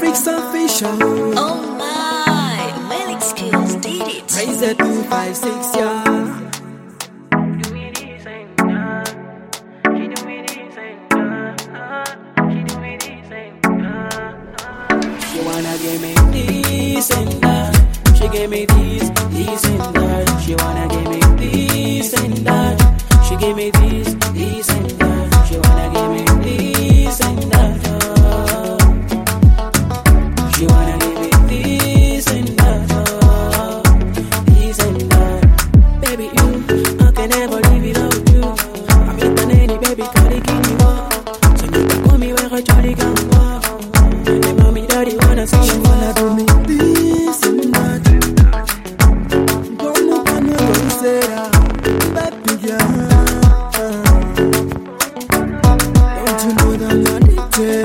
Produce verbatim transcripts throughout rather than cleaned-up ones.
Melix official. Oh my, Melix Skills did it. Raise it two five six, yeah. She wanna give me this and that. She gave me this, this and that. She wanna give me this and that. She gave me this, this and that. She wanna give me this and that. Oh. She wanna give me this and that. Oh. This and that. Baby, you, I can never live without you. I'm in the nanny, baby, gotta give me more. So you can call me where I try to go. And mommy, daddy wanna see you. She wanna give me this and that. Don't look at me, don't say that. Baby girl, don't you know that I'm addicted?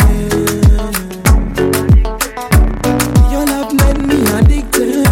Your love made me addicted.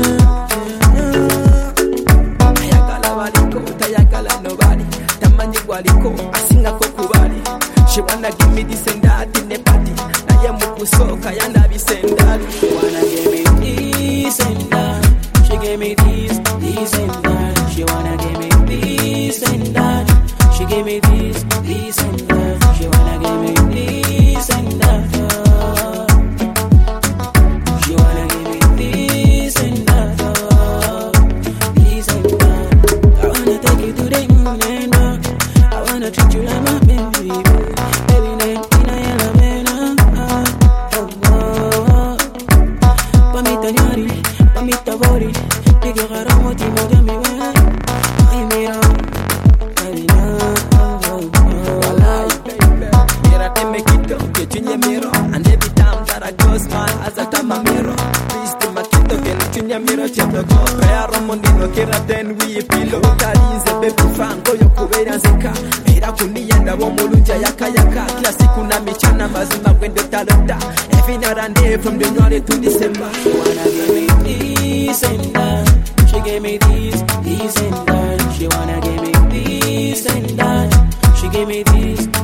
Ayakala waliko, tayakala nobody. Tamanyi waliko, asinga kokubali. She wanna give me this and that in the party. Naye mukusoka yanda bisendali. She wanna give me this and that. She gave me this, this and that. She wanna give me this and that. She gave me this, this and that. She wanna give me this and that. Oh. She wanna give me this and that. Oh. This and that. I wanna take you to the moon and back. I wanna treat you like my baby. Baby, name in a yellow man. Oh, oh, oh. Pamita nyari, pamita bori. Diga gara moti moja miwa. Ay mira, ay mira. Walai baby, mira te me quito que chunya miro. And every time that I go smile, as I tap my mirror. Please te me quito que no chunya miro tiendo go. Pea romondino que raten we pilo. Talinze baby fan goyo kubera zeka. Mira kuniyenda bo mulunja yaka yaka. Kila siku na michana mazima kwende talota. Every night and day from January to December. She wanna give me this and that. She gave me this, this and that. She wanna give me this and that. She gave me this,